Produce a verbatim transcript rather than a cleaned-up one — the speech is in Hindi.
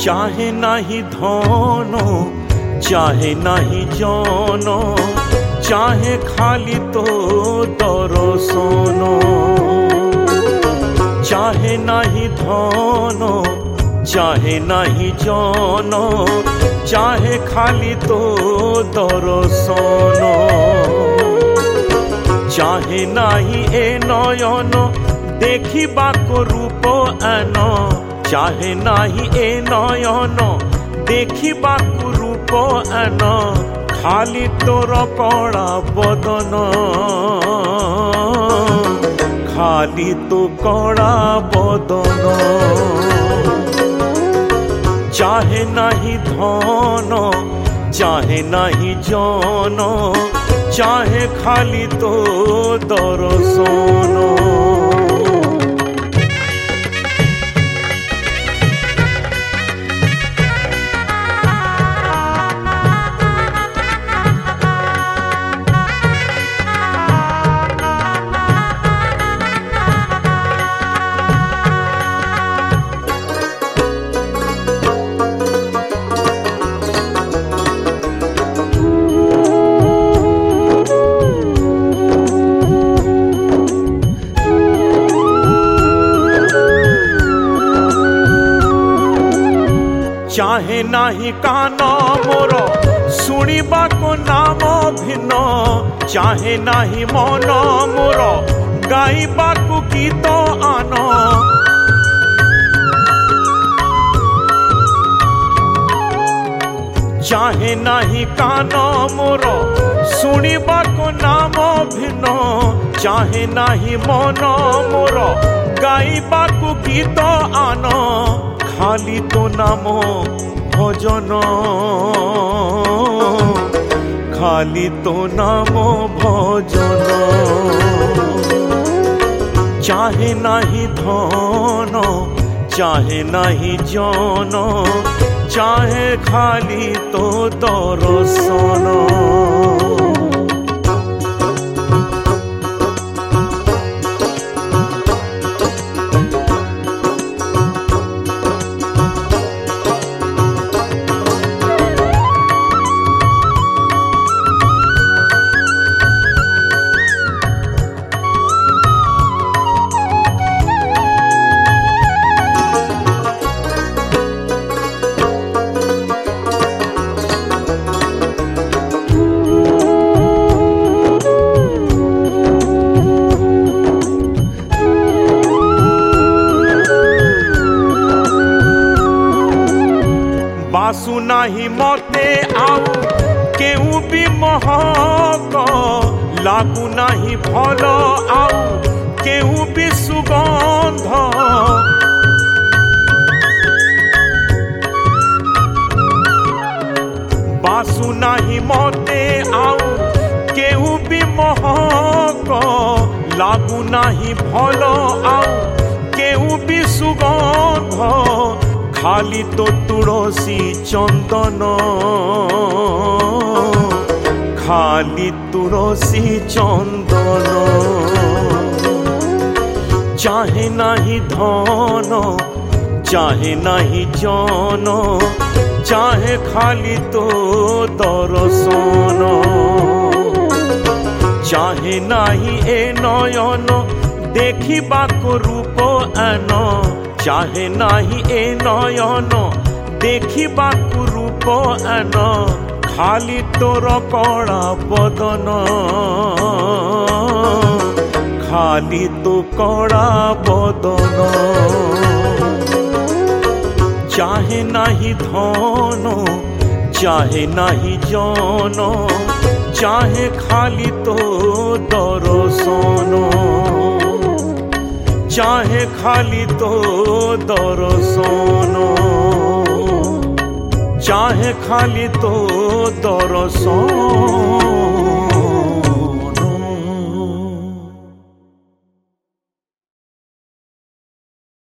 चाहे नाही धन चाहे नाही जन चाहे खाली तो दर्शन चाहे नाही धन चाहे नाही जन चाहे खाली तो दर्शन चाहे नाही ए नयन देखिबाको रूप आन चाहे नाही ए नयन देखिबाको रूप आन खाली तोर कड़ा बदन खाली तो कड़ा बदन चाहे नाही धन चाहे नाही जन चाहे खाली तो दर्शन चाहे नाही कान मोर सुनिबा को नाम भिन्न चाहे नाही मन मोर गाइबा को गीत आन चाहे नाही कान मोर सुनिबा को नाम भिन्न चाहे नाही मन मोर गाइबा को गीत आन खाली तो नाम भजन खाली तो नाम भजन चाहे नाही धन चाहे नाही जन चाहे खाली तो दर्शन बासु नाही मते आउ केउ भी महक लागू नाही भल आउ केउ भी सुगंध बासु नाही मते आउ केउ भी महक लागू नाही भल आउ केउ भी सुगंध खाली तो तुलसी चंदन खाली तुलसी चंदन चाहे नाही धन चाहे नाही जन चाहे खाली तो दर्शन चाहे नाही ए नयन देखिबाको रूप आन चाहे नाही ए नयन देखिबाको रूप आन खाली तोर कड़ा बदन खाली तो कड़ा बदन चाहे नाही धन चाहे नाही जन चाहे खाली तो दर्शन चाहे खाली तो दर्शन चाहे खाली तो दर्शन।